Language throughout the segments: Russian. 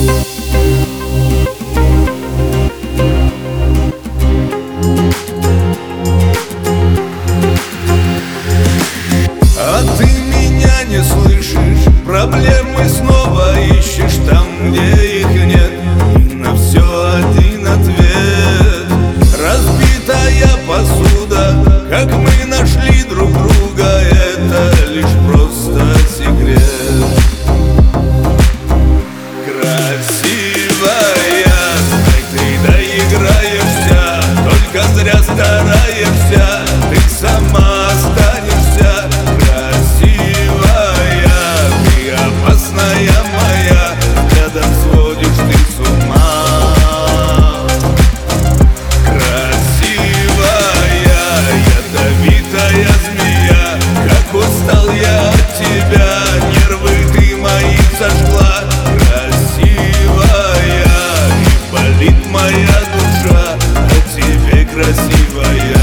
А ты меня не слышишь, проблемы снова ищешь там, где их нет, и на все один ответ. Разбитая посуда, как мы нашли друг друга, это лишь просто секрет. Красивая, знай, ты доиграешься, только зря стараешься, ты сама останешься. Красивая, ты опасная моя, рядом сводишь ты с ума. Красивая, ядовитая змея, как устал я от тебя, нервы ты мои сожгла. Красивая, и болит моя душа о тебе, красивая.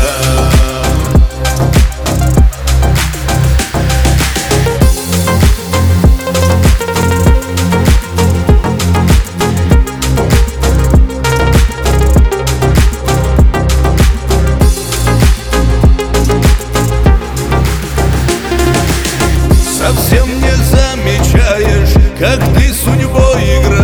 Совсем не замечаешь, как ты судьбой играешь.